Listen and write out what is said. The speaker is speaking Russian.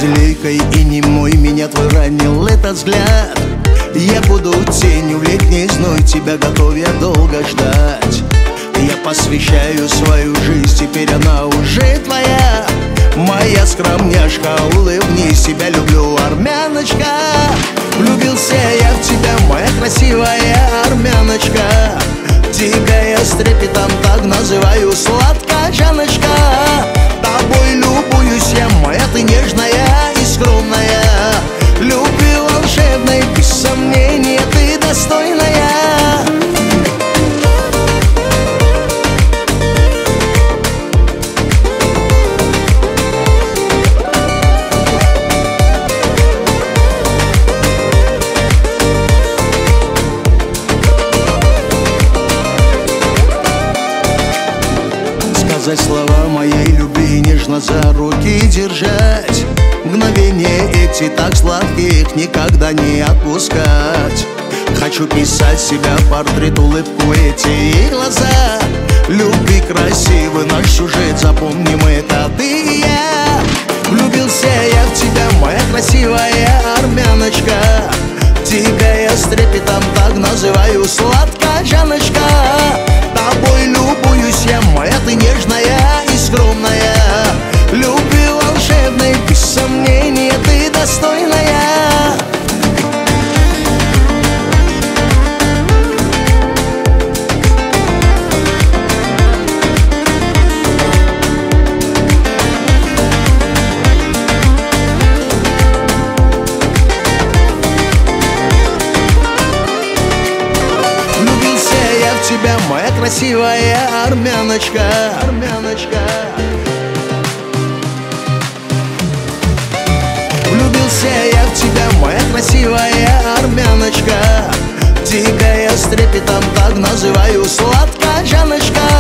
безликой и немой меня твой ранил этот взгляд. Я буду тенью в летний зной, тебя готов я долго ждать. Я посвящаю свою жизнь, теперь она уже твоя. Моя скромняшка, улыбнись, тебя люблю, армяночка. Влюбился я в тебя, моя красивая армяночка. Тебя я с трепетом так называю, сладкая Жанночка. Тобой любуюсь я, моя ты нежная и скромная. Любви волшебной, без сомнения, ты достойная. Сказать слова моей любви, нежно за руки держать. Мгновения эти так сладких никогда не отпускать. Хочу писать себя портрет, улыбку эти и глаза. Любви красивый наш сюжет, запомним это ты и я. Влюбился я в тебя, моя красивая армяночка. Тебя я с трепетом так называю, сладкая Жанночка. Тобой любуюсь я, моя ты нежная и скромная. Любви волшебной, без сомнения, ты достойная. Влюбился я в тебя, моя красивая армяночка, армяночка. Влюбился я в тебя, моя красивая армяночка. Тебя я с трепетом так называю, сладкая Жанночка.